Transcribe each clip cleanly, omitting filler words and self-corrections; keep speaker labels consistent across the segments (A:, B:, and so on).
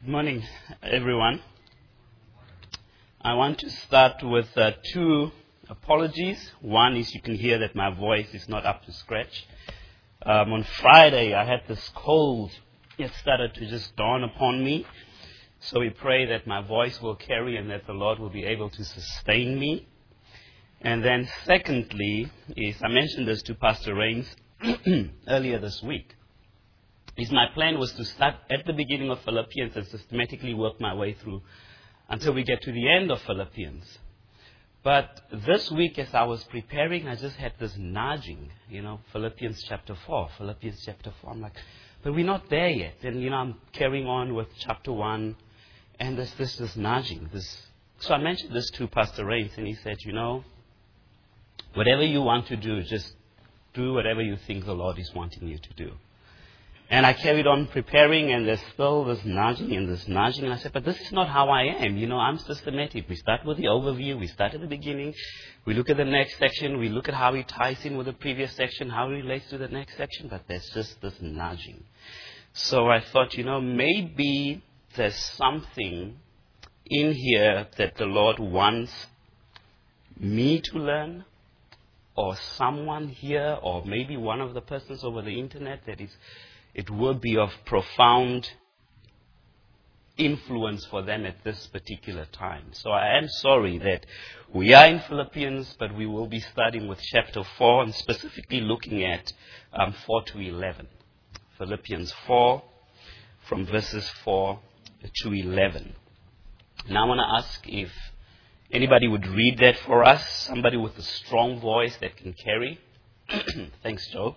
A: Good morning, everyone. I want to start with two apologies. One is you can hear that my voice is not up to scratch. On Friday, I had this cold. It started to just dawn upon me. So we pray that my voice will carry and that the Lord will be able to sustain me. And then secondly, is I mentioned this to Pastor Rains earlier this week. My plan was to start at the beginning of Philippians and systematically work my way through until we get to the end of Philippians. But this week as I was preparing, I just had this nudging, Philippians chapter 4. I'm like, but we're not there yet. And, I'm carrying on with chapter 1, and there's this nudging. So I mentioned this to Pastor Rains, and he said, whatever you want to do, just do whatever you think the Lord is wanting you to do. And I carried on preparing, and there's still this nudging. And I said, but this is not how I am. I'm systematic. We start with the overview. We start at the beginning. We look at the next section. We look at how it ties in with the previous section, how it relates to the next section. But there's just this nudging. So I thought, maybe there's something in here that the Lord wants me to learn, or someone here, or maybe one of the persons over the internet it will be of profound influence for them at this particular time. So I am sorry that we are in Philippians, but we will be starting with chapter 4 and specifically looking at 4 to 11. Philippians 4 from verses 4 to 11. Now I want to ask if anybody would read that for us, somebody with a strong voice that can carry. Thanks, Joe.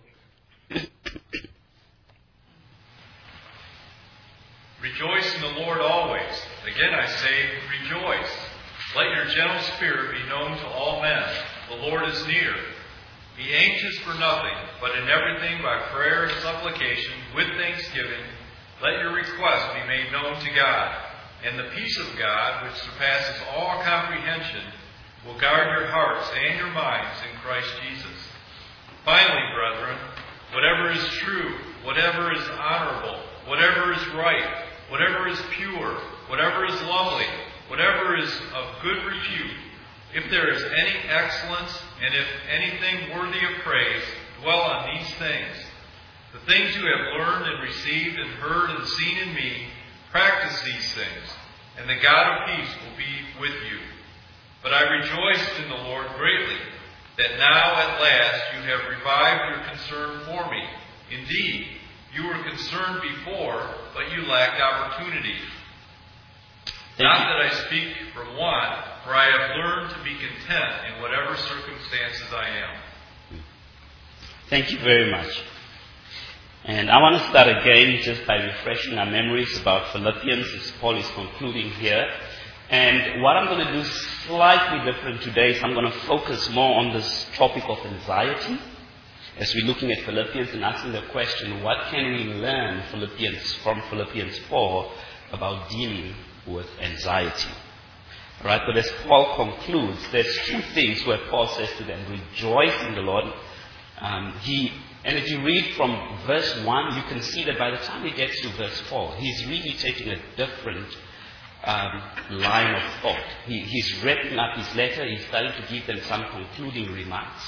B: Rejoice in the Lord always. Again I say, rejoice. Let your gentle spirit be known to all men. The Lord is near. Be anxious for nothing, but in everything by prayer and supplication, with thanksgiving, let your requests be made known to God. And the peace of God, which surpasses all comprehension, will guard your hearts and your minds in Christ Jesus. Finally, brethren, whatever is true, whatever is honorable, whatever is right, whatever is pure, whatever is lovely, whatever is of good repute, if there is any excellence, and if anything worthy of praise, dwell on these things. The things you have learned and received and heard and seen in me, practice these things, and the God of peace will be with you. But I rejoiced in the Lord greatly, that now at last you have revived your concern for me. Indeed, you were concerned before, but you lacked opportunity. Not that I speak from want, for I have learned to be content in whatever circumstances I am.
A: Thank you very much. And I want to start again just by refreshing our memories about Philippians as Paul is concluding here. And what I'm going to do slightly different today is I'm going to focus more on this topic of anxiety. As we're looking at Philippians and asking the question, what can we learn from Philippians 4 about dealing with anxiety? All right, but as Paul concludes, there's two things where Paul says to them, rejoice in the Lord. And if you read from verse 1, you can see that by the time he gets to verse 4, he's really taking a different line of thought. He's wrapping up his letter. He's starting to give them some concluding remarks.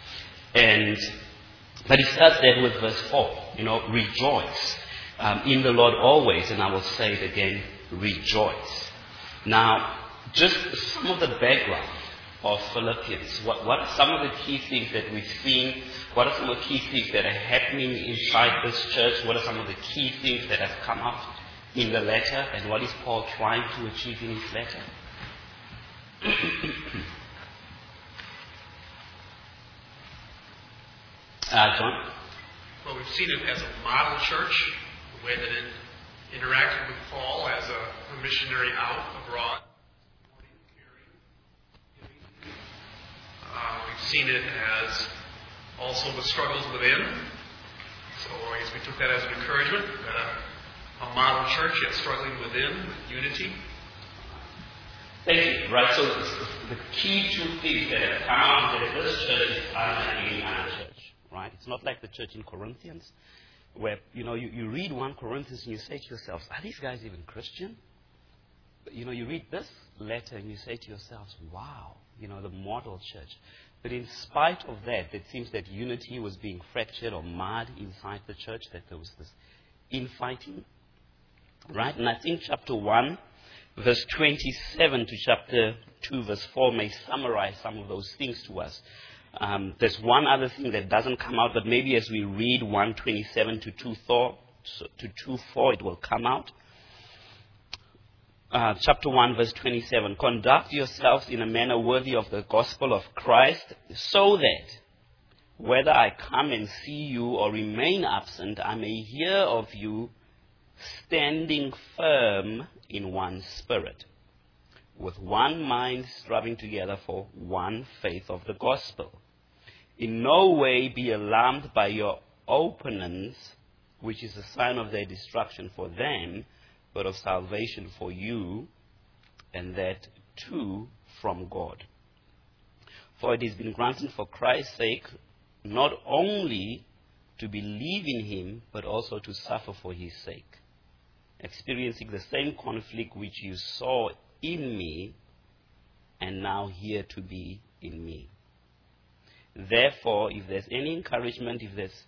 A: But he starts there with verse 4, rejoice in the Lord always, and I will say it again, rejoice. Now, just some of the background of Philippians. What are some of the key things that we've seen? What are some of the key things that are happening inside this church? What are some of the key things that have come up in the letter? And what is Paul trying to achieve in his letter? John?
C: Well, we've seen it as a model church, the way that it interacted with Paul as a missionary out abroad. We've seen it as also the struggles within. So I guess we took that as an encouragement, that a model church yet struggling within with unity.
A: Thank you. Right, so the key two things that have come out that this church is unlike any other church. Right? It's not like the church in Corinthians. where, you read 1 Corinthians and you say to yourselves, are these guys even Christian? But, you read this letter and you say to yourselves, wow, the model church. But in spite of that, it seems that unity was being fractured or marred inside the church, that there was this infighting. Right? And I think chapter 1, verse 27 to chapter 2, verse 4 may summarize some of those things to us. There's one other thing that doesn't come out, but maybe as we read 1:27 to 2:4, it will come out. Chapter 1, verse 27. Conduct yourselves in a manner worthy of the gospel of Christ, so that whether I come and see you or remain absent, I may hear of you standing firm in one spirit, with one mind striving together for one faith of the gospel. In no way be alarmed by your opponents, which is a sign of their destruction for them, but of salvation for you, and that too from God. For it has been granted for Christ's sake not only to believe in him, but also to suffer for his sake, experiencing the same conflict which you saw in me, and now hear to be in me. Therefore, if there's any encouragement, if there's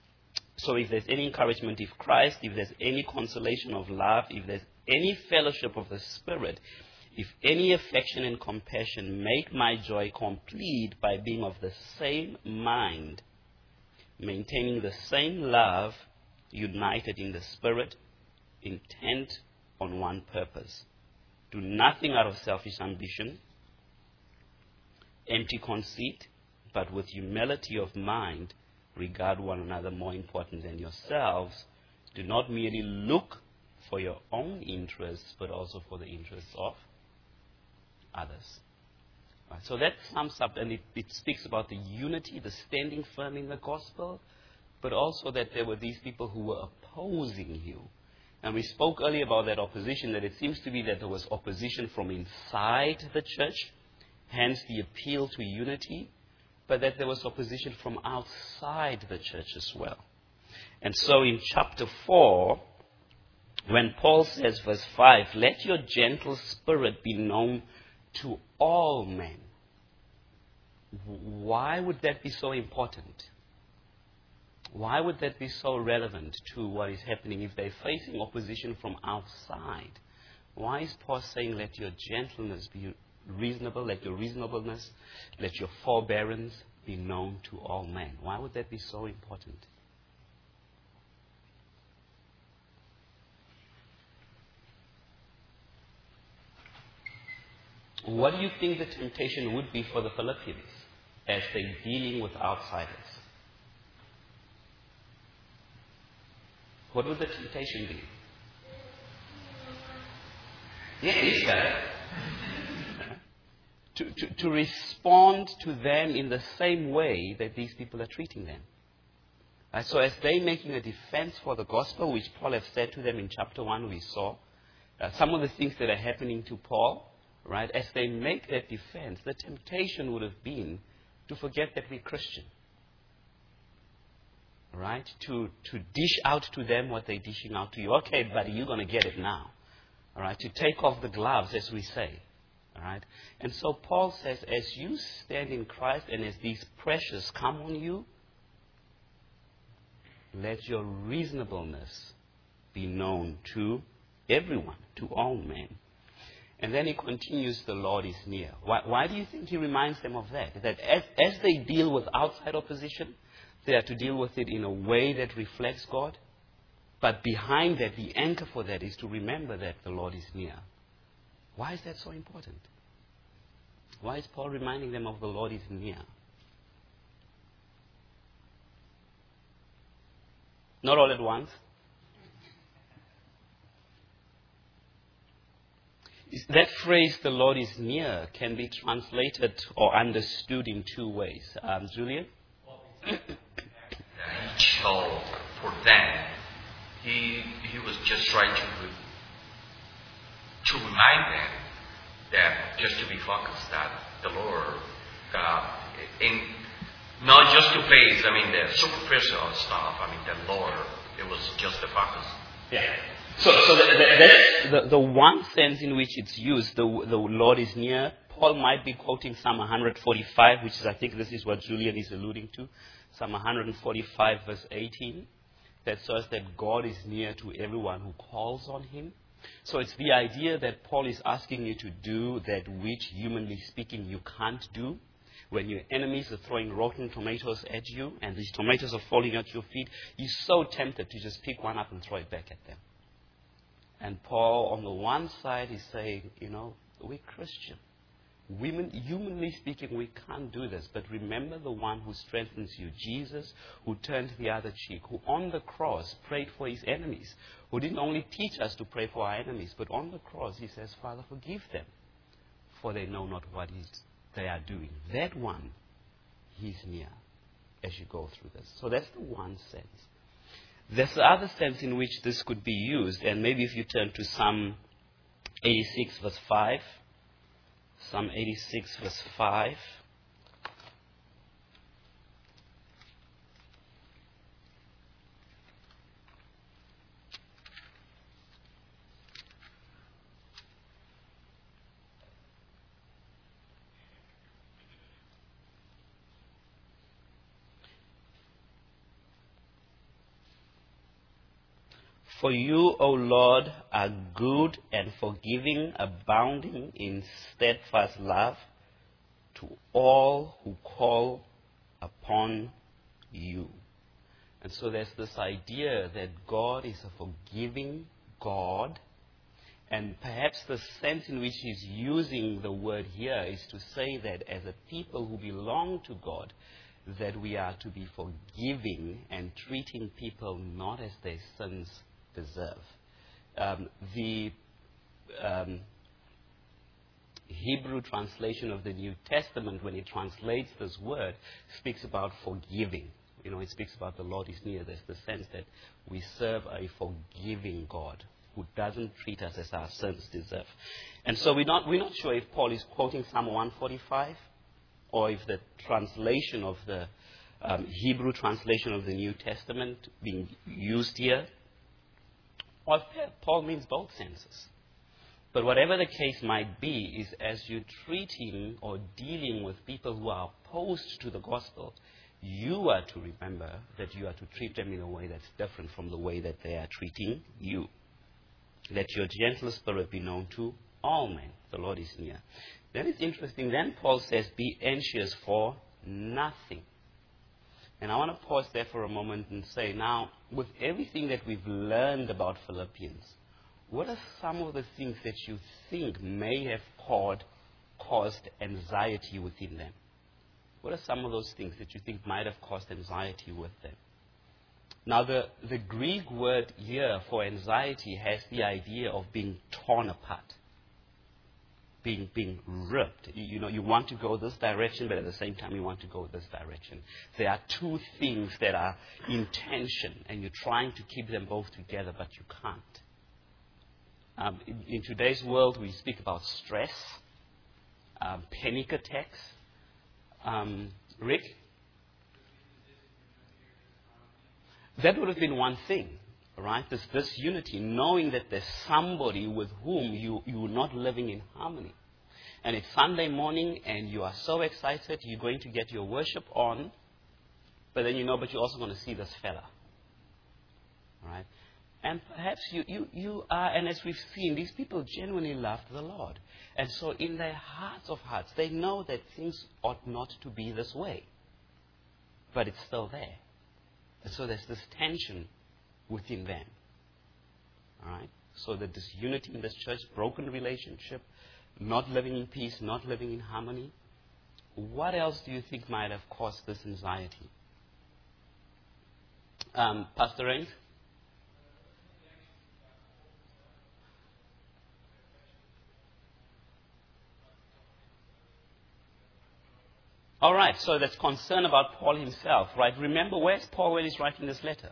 A: Christ, if there's any consolation of love, if there's any fellowship of the Spirit, if any affection and compassion, make my joy complete by being of the same mind, maintaining the same love, united in the Spirit, intent on one purpose. Do nothing out of selfish ambition, empty conceit, but with humility of mind, regard one another more important than yourselves. Do not merely look for your own interests, but also for the interests of others. Right, so that sums up, and it speaks about the unity, the standing firm in the gospel, but also that there were these people who were opposing you. And we spoke earlier about that opposition, that it seems to be that there was opposition from inside the church, hence the appeal to unity, but that there was opposition from outside the church as well. And so in chapter 4, when Paul says, verse 5, let your gentle spirit be known to all men. Why would that be so important? Why would that be so relevant to what is happening if they're facing opposition from outside? Why is Paul saying, let your gentleness be reasonable, let your reasonableness, let your forbearance be known to all men? Why would that be so important? What do you think the temptation would be for the Philippians as they're dealing with outsiders? What would the temptation be? Yes, to respond to them in the same way that these people are treating them. So as they're making a defense for the gospel, which Paul has said to them in chapter 1, we saw some of the things that are happening to Paul, right? As they make that defense, the temptation would have been to forget that we're Christian. Right? To dish out to them what they're dishing out to you. Okay, buddy, you're going to get it now. All right? To take off the gloves, as we say. All right? And so Paul says, as you stand in Christ and as these pressures come on you, let your reasonableness be known to everyone, to all men. And then he continues, the Lord is near. Why do you think he reminds them of that? That as they deal with outside opposition, they are to deal with it in a way that reflects God. But behind that, the anchor for that is to remember that the Lord is near. Why is that so important? Why is Paul reminding them of the Lord is near? Not all at once. That phrase, the Lord is near, can be translated or understood in two ways. Julian?
D: Each soul for them, he was just trying to remind them that just to be focused that the Lord, in not just to face, the superficial stuff. The Lord It was just hypocrisy.
A: Yeah. So that's the one sense in which it's used, the Lord is near. Paul might be quoting Psalm 145, which is, I think this is what Julian is alluding to. Psalm 145 verse 18, that says that God is near to everyone who calls on him. So it's the idea that Paul is asking you to do that which, humanly speaking, you can't do. When your enemies are throwing rotten tomatoes at you and these tomatoes are falling at your feet, you're so tempted to just pick one up and throw it back at them. And Paul, on the one side, is saying, we're Christian. Humanly speaking, we can't do this. But remember the one who strengthens you, Jesus, who turned the other cheek, who on the cross prayed for his enemies, who didn't only teach us to pray for our enemies, but on the cross he says, Father, forgive them, for they know not what they are doing. That one, he's near as you go through this. So that's the one sense. There's the other sense in which this could be used, and maybe if you turn to Psalm 86 verse 5, Psalm 86 verse 5. For you, O Lord, are good and forgiving, abounding in steadfast love to all who call upon you. And so there's this idea that God is a forgiving God. And perhaps the sense in which he's using the word here is to say that as a people who belong to God, that we are to be forgiving and treating people not as their sins deserve. The Hebrew translation of the New Testament, when it translates this word, speaks about forgiving. It speaks about the Lord is near. There's the sense that we serve a forgiving God who doesn't treat us as our sins deserve. And so we're not sure if Paul is quoting Psalm 145 or if the translation of the Hebrew translation of the New Testament being used here. Or Paul means both senses. But whatever the case might be, is as you're treating or dealing with people who are opposed to the gospel, you are to remember that you are to treat them in a way that's different from the way that they are treating you. Let your gentle spirit be known to all men. The Lord is near. Then it's interesting. Then Paul says, be anxious for nothing. And I want to pause there for a moment and say, now, with everything that we've learned about Philippians, what are some of the things that you think may have caused anxiety within them? What are some of those things that you think might have caused anxiety with them? Now, the Greek word here for anxiety has the idea of being torn apart, being ripped. You want to go this direction, but at the same time you want to go this direction. There are two things that are in tension, and you're trying to keep them both together, but you can't. In today's world, we speak about stress, panic attacks. Rick? That would have been one thing, right? This unity, knowing that there's somebody with whom you're not living in harmony. And it's Sunday morning and you are so excited, you're going to get your worship on, but then but you're also going to see this fella. Right? And perhaps you are, and as we've seen, these people genuinely loved the Lord. And so in their hearts of hearts, they know that things ought not to be this way. But it's still there. And so there's this tension within them. All right? So that this unity in this church, broken relationship, not living in peace, not living in harmony. What else do you think might have caused this anxiety? Pastor Rains? All right, so that's concern about Paul himself, right? Remember, where's Paul when he's writing this letter?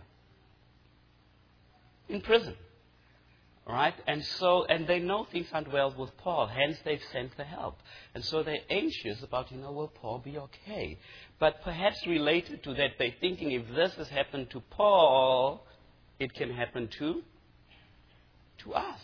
A: In prison, right? And they know things aren't well with Paul, hence they've sent the help. And so they're anxious about, will Paul be okay? But perhaps related to that, they're thinking if this has happened to Paul, it can happen to us.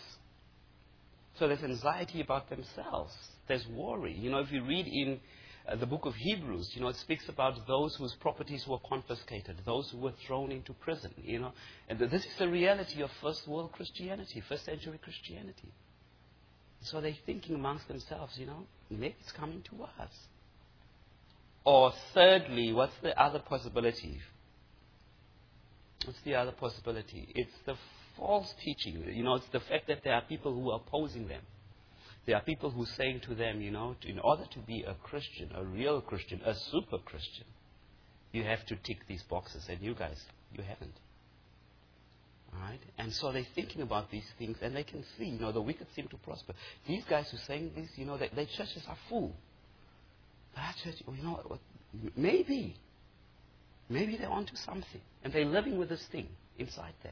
A: So there's anxiety about themselves. There's worry. If you read in the book of Hebrews, it speaks about those whose properties were confiscated, those who were thrown into prison, And this is the reality of first world Christianity, first century Christianity. So they're thinking amongst themselves, maybe it's coming to us. Or thirdly, what's the other possibility? What's the other possibility? It's the false teaching. It's the fact that there are people who are opposing them. There are people who are saying to them, in order to be a Christian, a real Christian, a super Christian, you have to tick these boxes. And you guys, you haven't. All right? And so they're thinking about these things, and they can see, the wicked seem to prosper. These guys who are saying this, their churches are full. Our church, maybe they're onto something, and they're living with this thing inside them.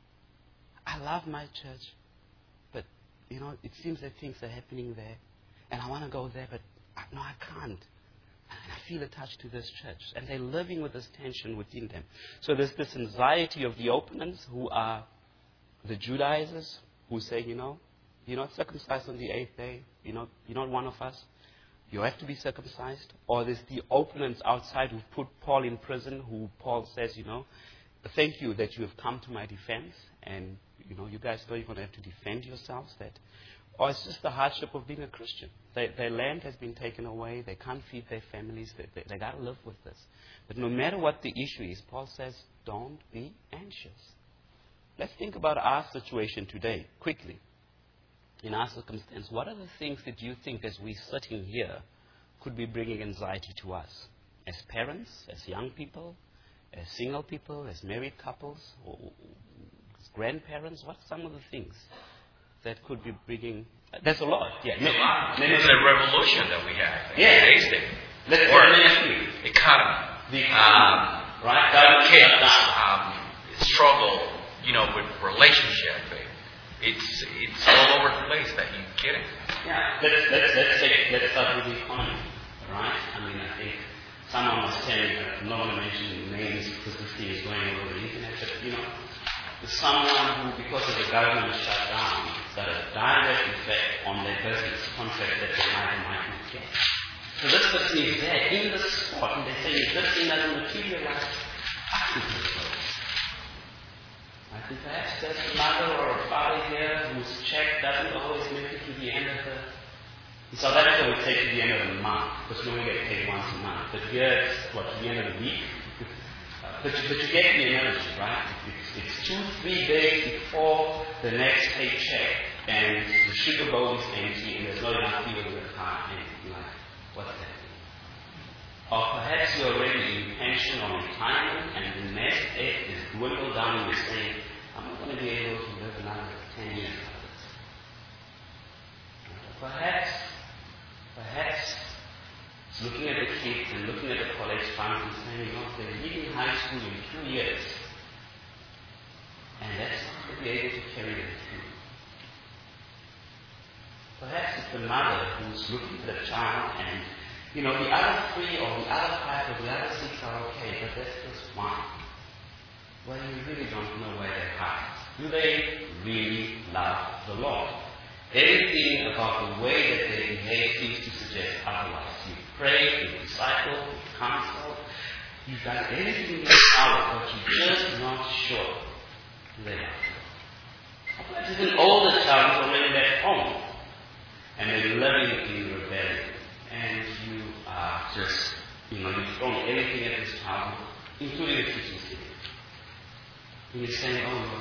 A: I love my church, but it seems that things are happening there, and I want to go there, but no, I can't. And I feel attached to this church, and they're living with this tension within them. So there's this anxiety of the opponents, who are the Judaizers, who say, you're not circumcised on the 8th day. You're not one of us. You have to be circumcised. Or there's the opponents outside who put Paul in prison, who Paul says, thank you that you have come to my defense, and you guys don't even have to defend yourselves. Or it's just the hardship of being a Christian. Their land has been taken away. They can't feed their families. They got to live with this. But no matter what the issue is, Paul says, don't be anxious. Let's think about our situation today, quickly. In our circumstance, what are the things that you think, as we're sitting here, could be bringing anxiety to us? As parents, as young people, as single people, as married couples, or as grandparents? What's some of the things that could be bringing... There's a lot. Yeah.
D: There's a revolution that we have.
A: Yeah.
D: Today's day.
A: Let's
D: Or economy.
A: Right?
D: Kids, struggle, with relationship. It's all over the place. That you kidding?
A: Yeah. Let's start with the economy. Right? I think someone was telling, I'm not going to mention names because this thing is going over the internet, but someone who, because of the government shutdown, got a direct effect on their business contract that they might not get. So this person is there in the spot, and they're saying, if this thing doesn't materialize, I think it's close. I think perhaps there's a mother or a father here whose check doesn't always make it to the end of the... In South Africa, we take to the end of the month, because we only get paid once a month. But here, it's, to the end of the week. But you get the analogy, right? It's 2-3 days before the next paycheck, and the sugar bowl is empty, and there's not enough fuel in the car, and you're like, what's that? Or perhaps you're already in pension or retirement, and the nest egg is dwindled down, and you're saying, I'm not going to be able to live another 10 years like this. Perhaps it's looking at the kids and looking at the college funds and saying, they're leaving high school in 2 years, and that's not going to be able to carry them through. Perhaps it's the mother who's looking at the child and, the other 3 or the other 5 or the other 6 are okay, but there's just one. Well, you really don't know where their heart is. Do they really love the Lord? Everything about the way that they behave seems to suggest otherwise. You pray, you disciple, you counsel, you've done everything in your power, but you're just not sure they love you. Perhaps it's an older child who's already left home, and they're living in rebellion. And you are just, you've thrown everything at this child, including the kitchen sink. And you're saying, oh Lord,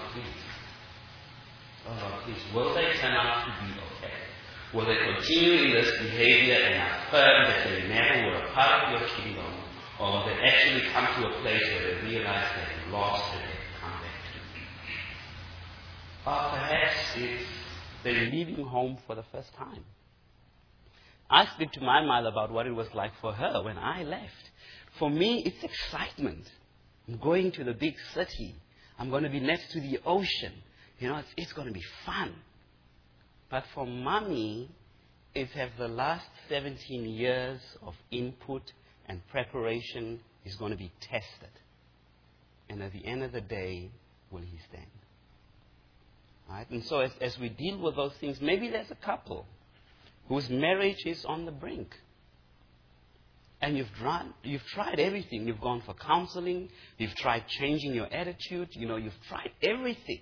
A: please, will they turn out to be okay? Will they continue in this behavior and affirm that they never were a part of your kingdom? Or will they actually come to a place where they realize they've lost and they've come back to you? Or perhaps it's they're leaving home for the first time. I speak to my mother about what it was like for her when I left. For me, it's excitement. I'm going to the big city. I'm going to be next to the ocean. It's going to be fun. But for Mommy, it has the last 17 years of input and preparation is going to be tested. And at the end of the day, will he stand? Right? And so as we deal with those things, maybe there's a couple whose marriage is on the brink. And you've tried everything. You've gone for counseling. You've tried changing your attitude. You've tried everything.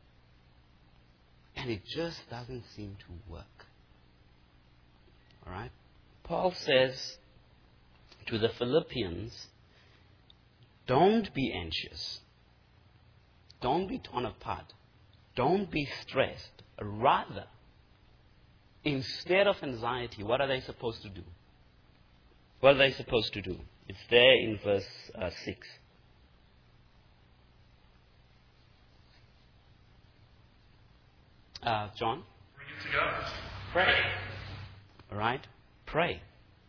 A: And it just doesn't seem to work. All right? Paul says to the Philippians, don't be anxious. Don't be torn apart. Don't be stressed. Rather, instead of anxiety, what are they supposed to do? What are they supposed to do? It's there in verse 6. John?
C: Bring it to God.
A: Pray. All right? Pray.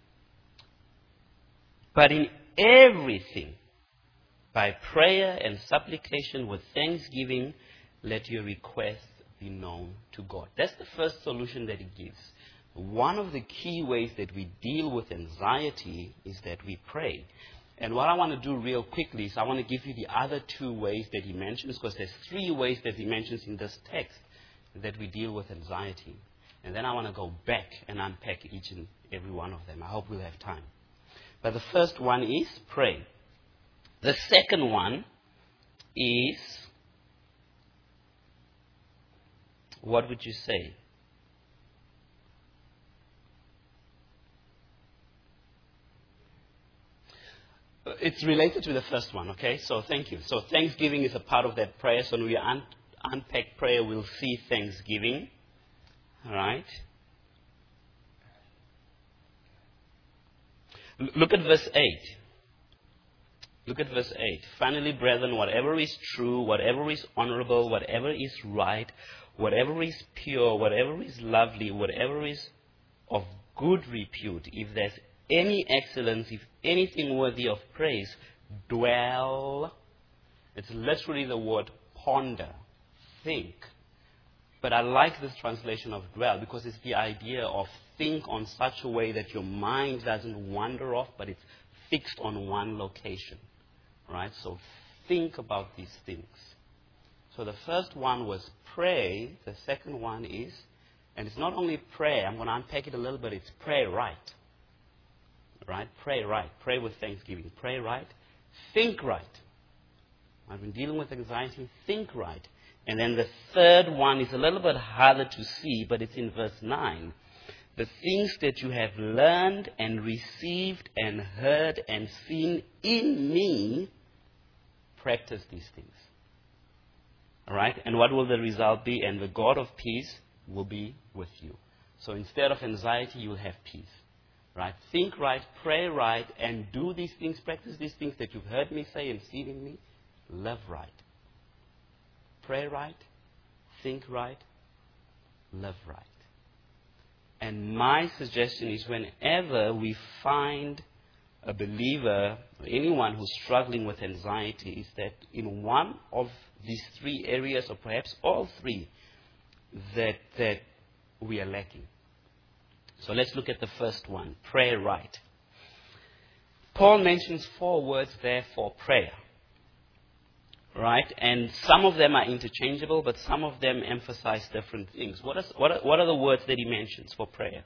A: But in everything, by prayer and supplication with thanksgiving, let your requests be known to God. That's the first solution that he gives. One of the key ways that we deal with anxiety is that we pray. And what I want to do real quickly is I want to give you the other two ways that he mentions, because there's three ways that he mentions in this text that we deal with anxiety. And then I want to go back and unpack each and every one of them. I hope we'll have time. But the first one is pray. The second one is, what would you say? It's related to the first one, okay? So thank you. So thanksgiving is a part of that prayer. So when we unpack prayer, we'll see thanksgiving. All right? Look at verse 8. Look at verse 8. Finally, brethren, whatever is true, whatever is honorable, whatever is right, whatever is pure, whatever is lovely, whatever is of good repute, if there's any excellence, if anything worthy of praise, dwell. It's literally the word ponder, think. But I like this translation of dwell because it's the idea of think on such a way that your mind doesn't wander off, but it's fixed on one location. Right? So think about these things. So the first one was pray. The second one is, and it's not only pray, I'm going to unpack it a little bit, it's pray right. Right? Pray right. Pray with thanksgiving. Pray right. Think right. I've been dealing with anxiety. Think right. And then the third one is a little bit harder to see, but it's in verse 9. The things that you have learned and received and heard and seen in me, practice these things. All right? And what will the result be? And the God of peace will be with you. So instead of anxiety, you will have peace. Right? Think right, pray right, and do these things, practice these things that you've heard me say and seen in me. Live right. Pray right, think right, live right. And my suggestion is whenever we find a believer, or anyone who's struggling with anxiety, is that in one of these three areas, or perhaps all three, that we are lacking. So let's look at the first one, pray right. Paul mentions 4 words there for prayer. Right? And some of them are interchangeable, but some of them emphasize different things. What are the words that he mentions for prayer?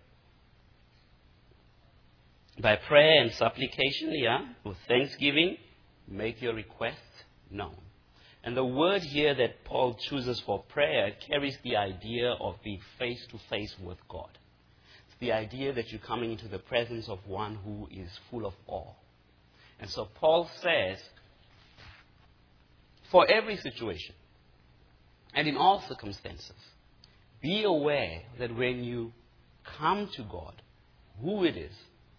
A: By prayer and supplication, with thanksgiving, make your requests known. And the word here that Paul chooses for prayer carries the idea of being face to face with God. It's the idea that you're coming into the presence of one who is full of awe. And so Paul says, for every situation and in all circumstances, be aware that when you come to God, who it is.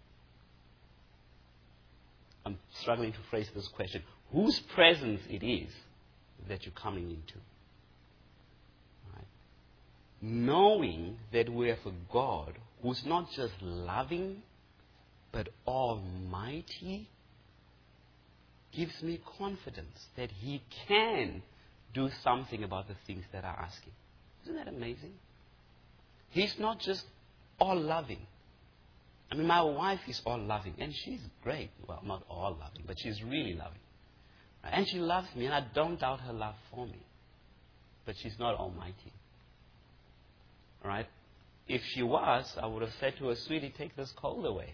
A: I'm struggling to phrase this question. Whose presence it is that you're coming into. Right? Knowing that we have a God who's not just loving, but almighty, gives me confidence that He can do something about the things that I ask Him. Isn't that amazing? He's not just all loving. I mean, my wife is all loving, and she's great. Well, not all loving, but she's really loving. And she loves me, and I don't doubt her love for me. But she's not almighty. All right? If she was, I would have said to her, sweetie, take this cold away.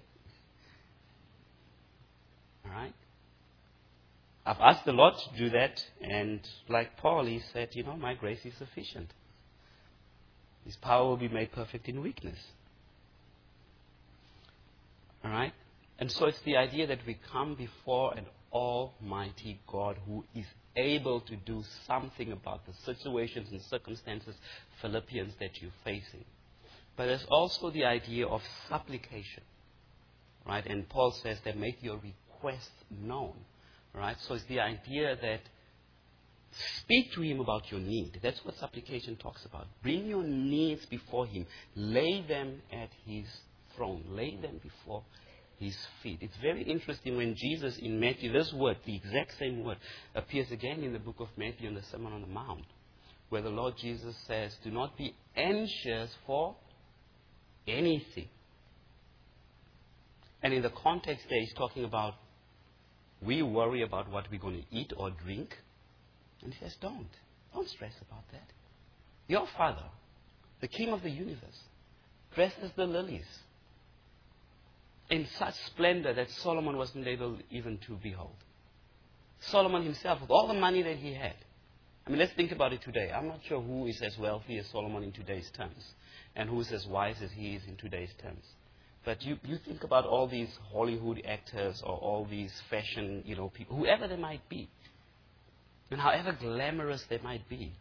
A: All right? I've asked the Lord to do that, and like Paul, he said, my grace is sufficient. His power will be made perfect in weakness. All right? And so it's the idea that we come before an almighty God who is able to do something about the situations and circumstances, Philippians, that you're facing. But there's also the idea of supplication. Right? And Paul says that make your requests known. Right? So it's the idea that speak to him about your need. That's what supplication talks about. Bring your needs before him. Lay them at his throne. Lay them before his feet. It's very interesting when Jesus in Matthew, this word, the exact same word, appears again in the book of Matthew in the Sermon on the Mount, where the Lord Jesus says, do not be anxious for anything. And in the context there, he's talking about we worry about what we're going to eat or drink. And he says, don't stress about that. Your Father, the King of the universe, dresses the lilies in such splendor that Solomon wasn't able even to behold. Solomon himself, with all the money that he had. I mean, let's think about it today. I'm not sure who is as wealthy as Solomon in today's terms, and who is as wise as he is in today's terms. But you think about all these Hollywood actors or all these fashion, people, whoever they might be, and however glamorous they might be.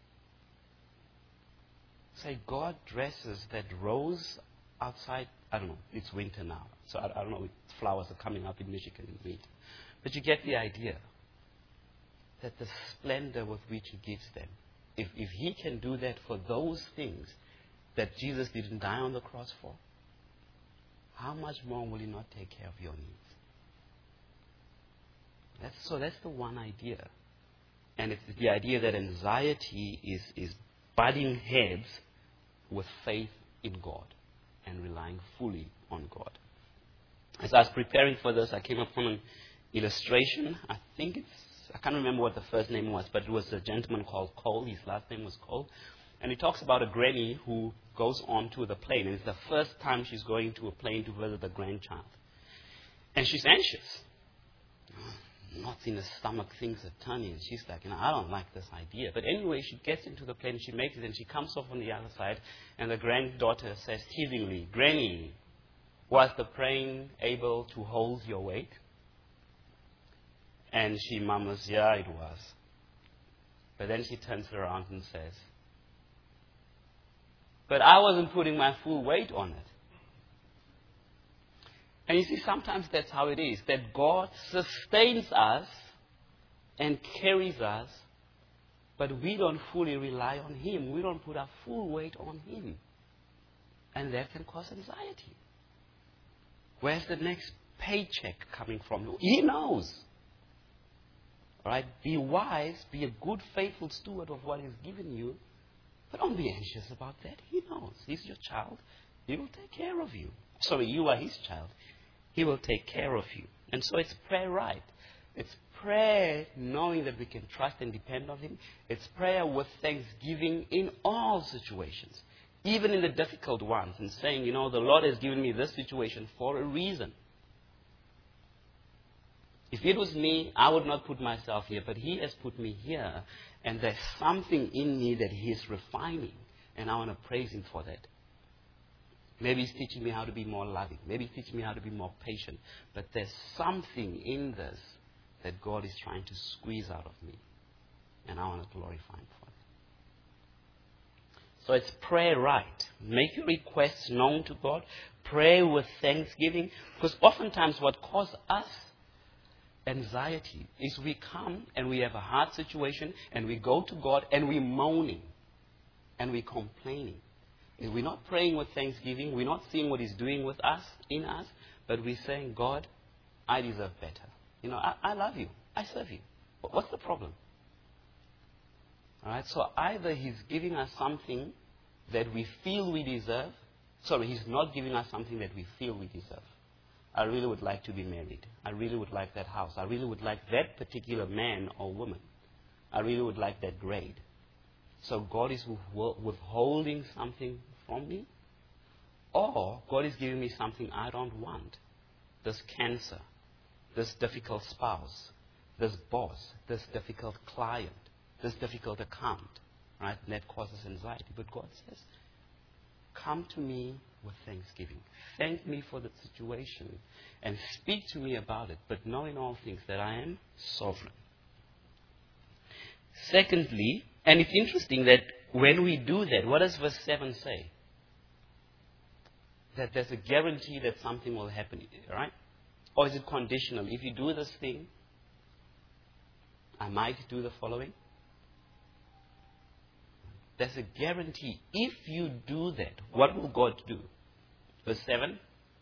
A: Say, God dresses that rose outside. I don't know, it's winter now. So I don't know if flowers are coming up in Michigan in winter. But you get the idea that the splendor with which he gives them, if he can do that for those things that Jesus didn't die on the cross for, how much more will he not take care of your needs? That's the one idea. And it's the idea that anxiety is butting heads with faith in God and relying fully on God. As I was preparing for this, I came upon an illustration. I can't remember what the first name was, but it was a gentleman called Cole. His last name was Cole. And he talks about a granny who goes onto the plane. And it's the first time she's going to a plane to visit a grandchild. And she's anxious. Knots in her stomach, things are turning. And she's like, I don't like this idea. But anyway, she gets into the plane, she makes it, and she comes off on the other side. And the granddaughter says teasingly, Granny, was the plane able to hold your weight? And she murmurs, yeah, it was. But then she turns around and says, but I wasn't putting my full weight on it. And you see, sometimes that's how it is, that God sustains us and carries us, but we don't fully rely on him. We don't put our full weight on him. And that can cause anxiety. Where's the next paycheck coming from? He knows. All right? Be wise, be a good, faithful steward of what he's given you, but don't be anxious about that. He knows. He's your child. He will take care of you. Sorry, you are his child. He will take care of you. And so it's prayer right. It's prayer knowing that we can trust and depend on him. It's prayer with thanksgiving in all situations, even in the difficult ones, and saying, the Lord has given me this situation for a reason. If it was me, I would not put myself here, but he has put me here, and there's something in me that he is refining, and I want to praise him for that. Maybe he's teaching me how to be more loving. Maybe he's teaching me how to be more patient. But there's something in this that God is trying to squeeze out of me, and I want to glorify him for it. So it's prayer right. Make your requests known to God. Pray with thanksgiving, because oftentimes what causes us anxiety is we come and we have a hard situation and we go to God and we're moaning and we're complaining. And we're not praying with thanksgiving. We're not seeing what he's doing with us, in us, but we're saying, God, I deserve better. I love you. I serve you. What's the problem? All right, so either he's giving us something that we feel we deserve. Sorry, he's not giving us something that we feel we deserve. I really would like to be married. I really would like that house. I really would like that particular man or woman. I really would like that grade. So God is withholding something from me? Or God is giving me something I don't want. This cancer, this difficult spouse, this boss, this difficult client, this difficult account, right? And that causes anxiety. But God says, come to me with thanksgiving. Thank me for the situation and speak to me about it, but know in all things that I am sovereign. Secondly, and it's interesting that when we do that, what does verse 7 say? That there's a guarantee that something will happen, right? Or is it conditional? If you do this thing, I might do the following. There's a guarantee. If you do that, what will God do? Verse 7.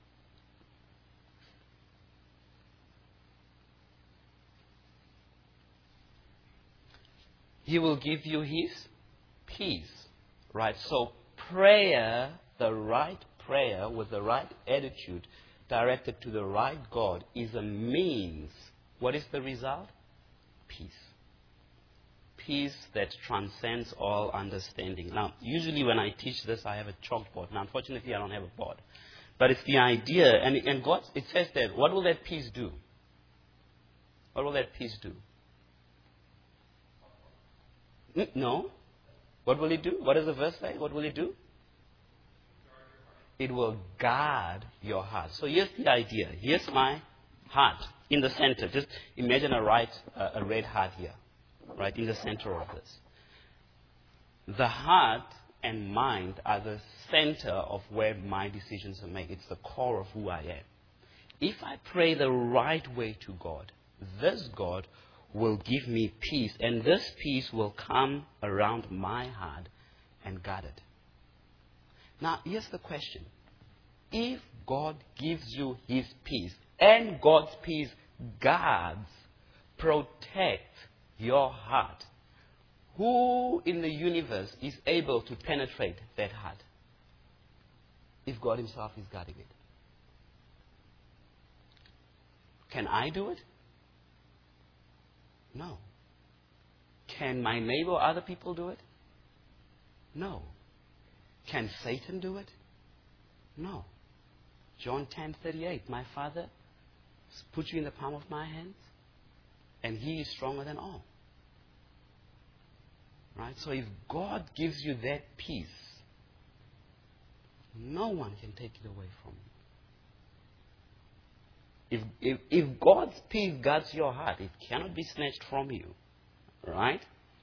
A: He will give you His peace. Right? So prayer, the right prayer with the right attitude directed to the right God is a means. What is the result? Peace. Peace that transcends all understanding. Now, usually when I teach this, I have a chalkboard. Now, unfortunately, I don't have a board. But it's the idea, and God, it says that, what will that peace do? What will that peace do? No. What will it do? What does the verse say? What will it do? It will guard your heart. So here's the idea. Here's my heart in the center. Just imagine a red heart here, right in the center of this. The heart and mind are the center of where my decisions are made. It's the core of who I am. If I pray the right way to God, this God will give me peace, and this peace will come around my heart and guard it. Now, here's the question. If God gives you His peace, and God's peace guards, protects your heart, who in the universe is able to penetrate that heart? If God Himself is guarding it. Can I do it? No. Can my neighbor or other people do it? No. Can Satan do it? No. John 10:38, my Father put you in the palm of my hands, and He is stronger than all. Right? So if God gives you that peace, no one can take it away from you. If God's peace guards your heart, it cannot be snatched from you. Right?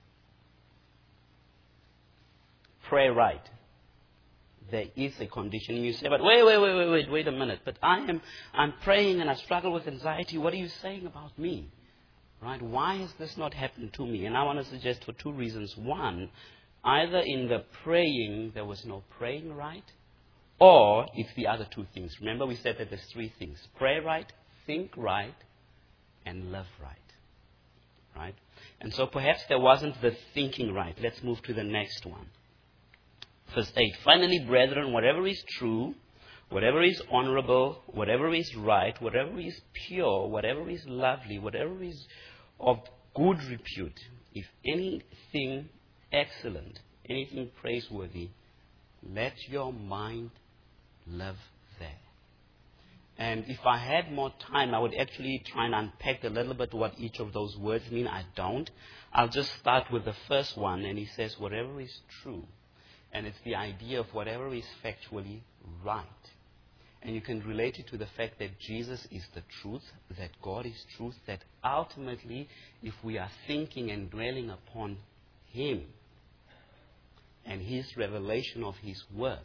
A: Pray right. There is a condition. You say, but wait a minute. But I'm praying and I struggle with anxiety. What are you saying about me? Right? Why has this not happened to me? And I want to suggest for two reasons. One, either in the praying there was no praying right, or it's the other two things. Remember we said that there's three things. Pray right, think right, and live right. Right? And so perhaps there wasn't the thinking right. Let's move to the next one. Verse 8. Finally, brethren, whatever is true, whatever is honorable, whatever is right, whatever is pure, whatever is lovely, whatever is of good repute, if anything excellent, anything praiseworthy, let your mind live there. And if I had more time, I would actually try and unpack a little bit what each of those words mean. I don't. I'll just start with the first one, and he says, whatever is true. And it's the idea of whatever is factually right. And you can relate it to the fact that Jesus is the truth, that God is truth, that ultimately, if we are thinking and dwelling upon Him and His revelation of His Word,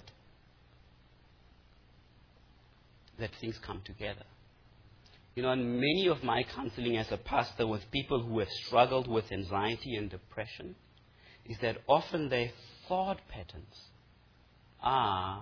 A: that things come together. You know, in many of my counseling as a pastor with people who have struggled with anxiety and depression, is that often their thought patterns are,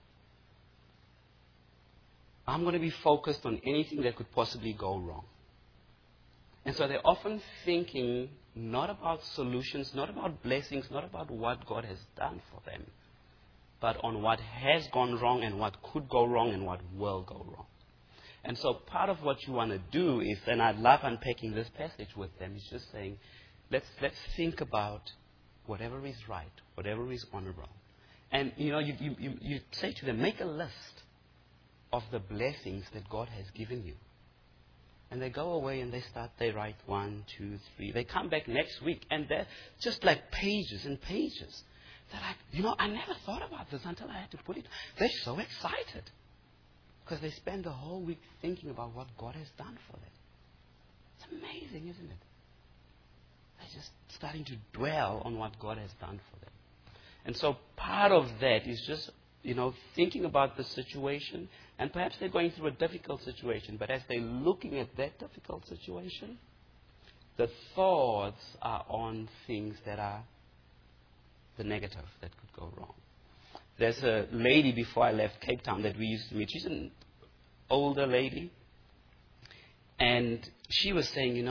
A: I'm going to be focused on anything that could possibly go wrong. And so they're often thinking not about solutions, not about blessings, not about what God has done for them, but on what has gone wrong and what could go wrong and what will go wrong. And so part of what you want to do is, and I love unpacking this passage with them, is just saying, let's think about whatever is right, whatever is honorable. And, you say to them, make a list of the blessings that God has given you. And they go away and they write 1, 2, 3. They come back next week and they're just like pages and pages. They're like, I never thought about this until I had to put it. They're so excited. Because they spend the whole week thinking about what God has done for them. It's amazing, isn't it? They're just starting to dwell on what God has done for them. And so part of that is just, thinking about the situation. And perhaps they're going through a difficult situation. But as they're looking at that difficult situation, the thoughts are on things that are the negative that could go wrong. There's a lady before I left Cape Town that we used to meet. She's an older lady. And she was saying,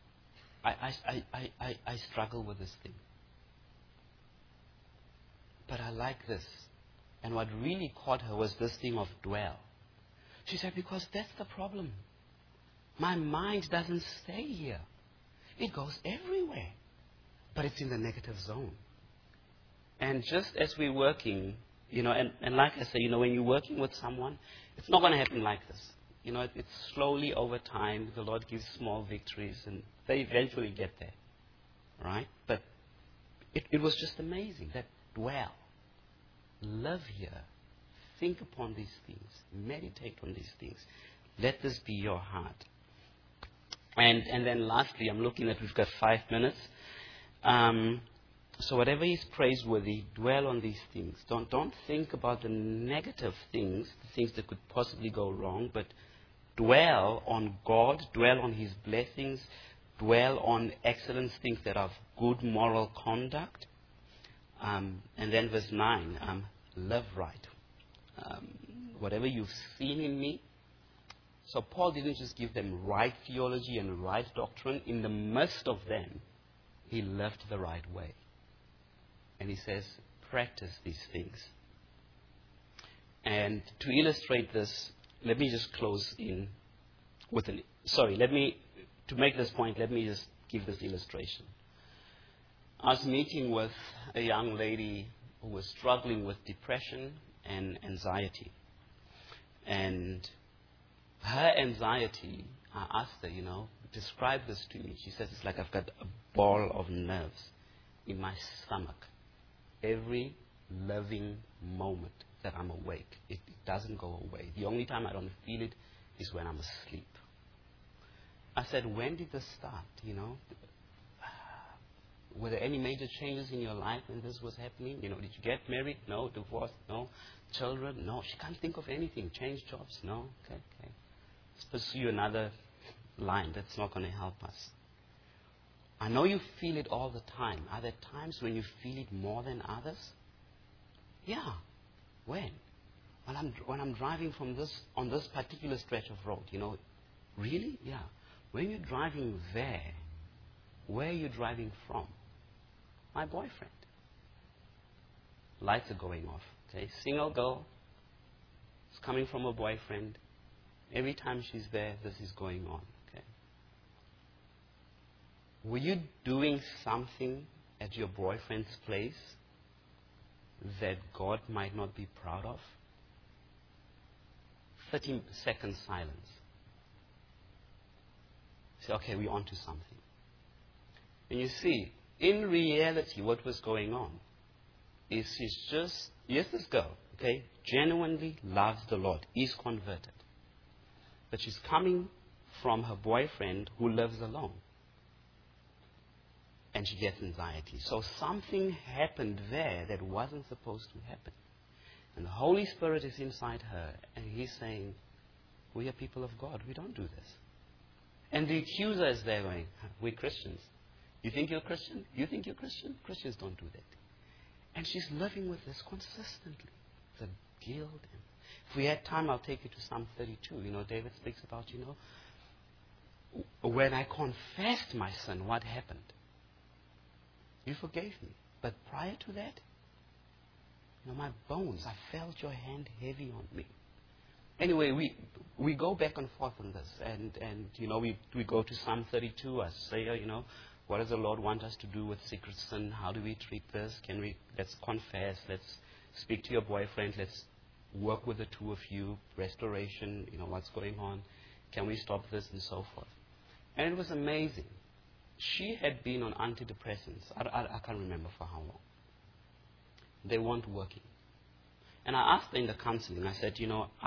A: I struggle with this thing. But I like this. And what really caught her was this thing of dwell. She said, because that's the problem. My mind doesn't stay here. It goes everywhere. But it's in the negative zone. And just as we're working, and like I say, when you're working with someone, it's not going to happen like this. It's slowly over time. The Lord gives small victories, and they eventually get there. Right? But it was just amazing. That dwell. Live here. Think upon these things. Meditate on these things. Let this be your heart. And then lastly, I'm looking at, we've got 5 minutes. So whatever is praiseworthy, dwell on these things. Don't think about the negative things, the things that could possibly go wrong, but dwell on God, dwell on His blessings, dwell on excellent things that are good moral conduct. And then verse 9, live right. Whatever you've seen in me. So Paul didn't just give them right theology and right doctrine. In the midst of them, he lived the right way. And he says, practice these things. And to illustrate this, let me just close in with to make this point, let me just give this illustration. I was meeting with a young lady who was struggling with depression and anxiety. And her anxiety, I asked her, describe this to me. She says, it's like I've got a ball of nerves in my stomach. Every living moment that I'm awake, it doesn't go away. The only time I don't feel it is when I'm asleep. I said, when did this start, Were there any major changes in your life when this was happening? Did you get married? No. Divorced? No. Children? No. She can't think of anything. Change jobs? No. Okay. Let's pursue another line. That's not going to help us. I know you feel it all the time. Are there times when you feel it more than others? Yeah. When? When I'm driving on this particular stretch of road, Really? Yeah. When you're driving there, where are you driving from? My boyfriend. Lights are going off. Okay, single girl. It's coming from a boyfriend. Every time she's there, this is going on. Okay. Were you doing something at your boyfriend's place that God might not be proud of? 30-second silence. Say, okay, we're on to something. And you see, in reality, what was going on is this girl, okay, genuinely loves the Lord, is converted. But she's coming from her boyfriend who lives alone. And she gets anxiety. So something happened there that wasn't supposed to happen. And the Holy Spirit is inside her, and He's saying, we are people of God, we don't do this. And the accuser is there going, we're Christians. You think you're a Christian? You think you're a Christian? Christians don't do that. And she's living with this consistently. The guilt. If we had time, I'll take you to Psalm 32. David speaks about, when I confessed my sin, what happened? You forgave me. But prior to that, my bones, I felt your hand heavy on me. anyway, we go back and forth on this. And we go to Psalm 32. I say, what does the Lord want us to do with secret sin? How do we treat this? Let's confess. Let's speak to your boyfriend. Let's work with the two of you. Restoration, what's going on? Can we stop this? And so forth. And it was amazing. She had been on antidepressants. I can't remember for how long. They weren't working. And I asked her in the counseling, I said,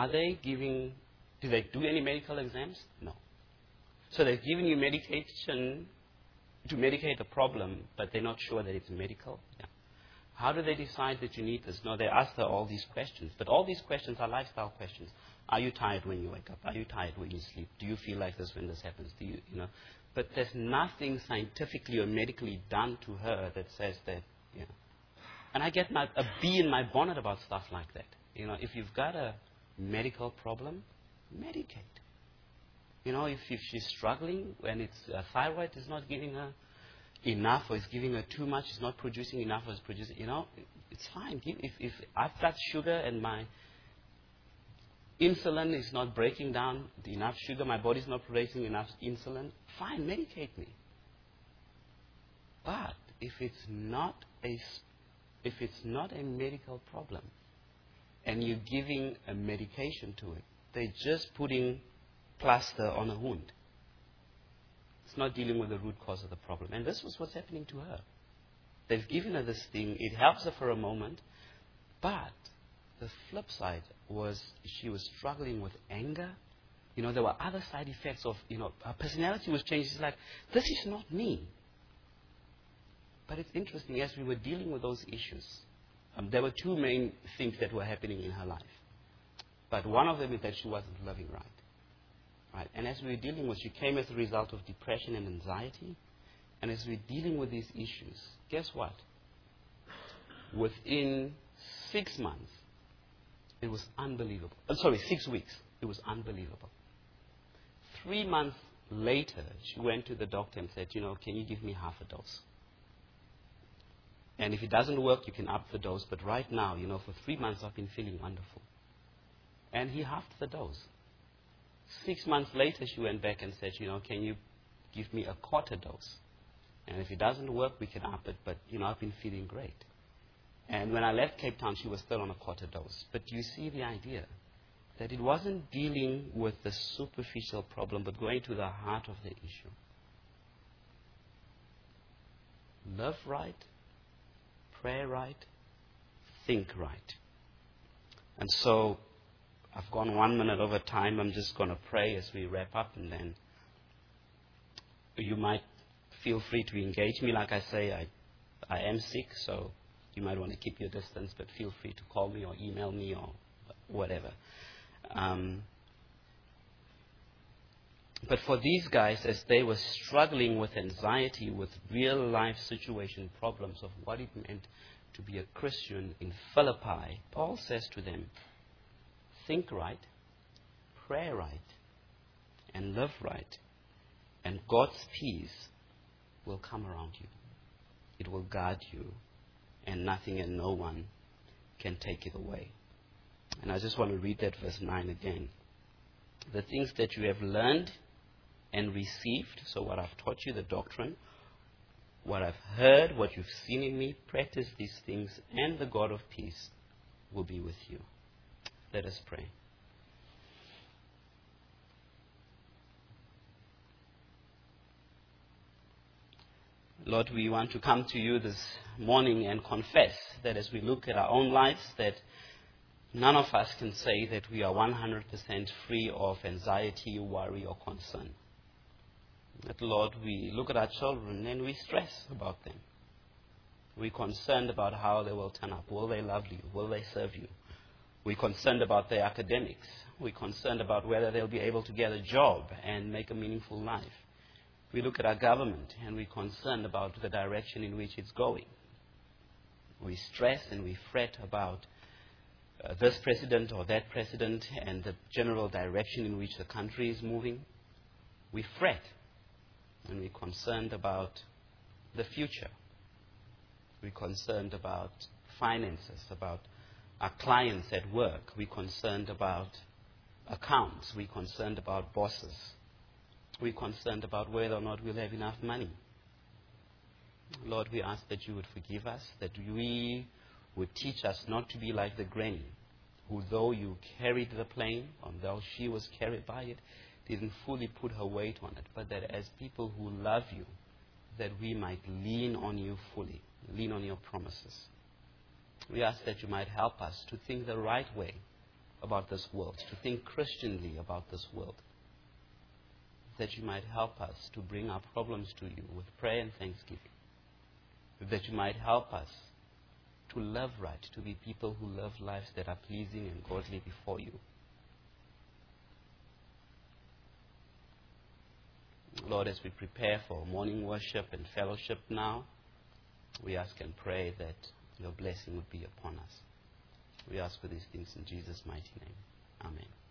A: do they do any medical exams? No. So they've given you medication to medicate the problem, but they're not sure that it's medical? Yeah. How do they decide that you need this? No, they ask her all these questions. But all these questions are lifestyle questions. Are you tired when you wake up? Are you tired when you sleep? Do you feel like this when this happens? But there's nothing scientifically or medically done to her that says that, And I get a bee in my bonnet about stuff like that. If you've got a medical problem, medicate. If she's struggling and it's thyroid is not giving her enough or is giving her too much, it's not producing enough or is producing, it's fine. If I've got sugar and my insulin is not breaking down enough sugar, my body's not producing enough insulin, fine, medicate me. But if it's not a medical problem and you're giving a medication to it, they're just putting plaster on a wound. It's not dealing with the root cause of the problem. And this was what's happening to her. They've given her this thing. It helps her for a moment. But the flip side was she was struggling with anger. There were other side effects of, her personality was changed. She's like, this is not me. But it's interesting, as we were dealing with those issues, there were two main things that were happening in her life. But one of them is that she wasn't living right. Right? And as we were dealing with, she came as a result of depression and anxiety. And as we're dealing with these issues, guess what? Within 6 months, it was unbelievable. 6 weeks, it was unbelievable. 3 months later, she went to the doctor and said, can you give me half a dose? And if it doesn't work, you can up the dose. But right now, for 3 months, I've been feeling wonderful. And he halved the dose. 6 months later, she went back and said, can you give me a quarter dose? And if it doesn't work, we can up it. But, I've been feeling great. And when I left Cape Town, she was still on a quarter dose. But you see the idea that it wasn't dealing with the superficial problem, but going to the heart of the issue. Live right, pray right, think right. And so I've gone 1 minute over time. I'm just going to pray as we wrap up, and then you might feel free to engage me. Like I say, I am sick, so you might want to keep your distance, but feel free to call me or email me or whatever. But for these guys, as they were struggling with anxiety, with real life situation problems of what it meant to be a Christian in Philippi, Paul says to them, think right, pray right, and live right, and God's peace will come around you. It will guard you, and nothing and no one can take it away. And I just want to read that verse 9 again. The things that you have learned and received, so what I've taught you, the doctrine, what I've heard, what you've seen in me, practice these things, and the God of peace will be with you. Let us pray. Lord, we want to come to you this morning and confess that as we look at our own lives, that none of us can say that we are 100% free of anxiety, worry, or concern. That, Lord, we look at our children and we stress about them. We're concerned about how they will turn up. Will they love you? Will they serve you? We're concerned about their academics. We're concerned about whether they'll be able to get a job and make a meaningful life. We look at our government and we're concerned about the direction in which it's going. We stress and we fret about this president or that president and the general direction in which the country is moving. We fret and we're concerned about the future. We're concerned about finances, about our clients at work. We're concerned about accounts. We're concerned about bosses. We're concerned about whether or not we'll have enough money. Lord, we ask that you would forgive us, that we would teach us not to be like the granny, who though you carried the plane, or though she was carried by it, didn't fully put her weight on it, but that as people who love you, that we might lean on you fully, lean on your promises. We ask that you might help us to think the right way about this world, to think Christianly about this world, that you might help us to bring our problems to you with prayer and thanksgiving, that you might help us to love right, to be people who live lives that are pleasing and godly before you. Lord, as we prepare for morning worship and fellowship now, we ask and pray that your blessing would be upon us. We ask for these things in Jesus' mighty name. Amen.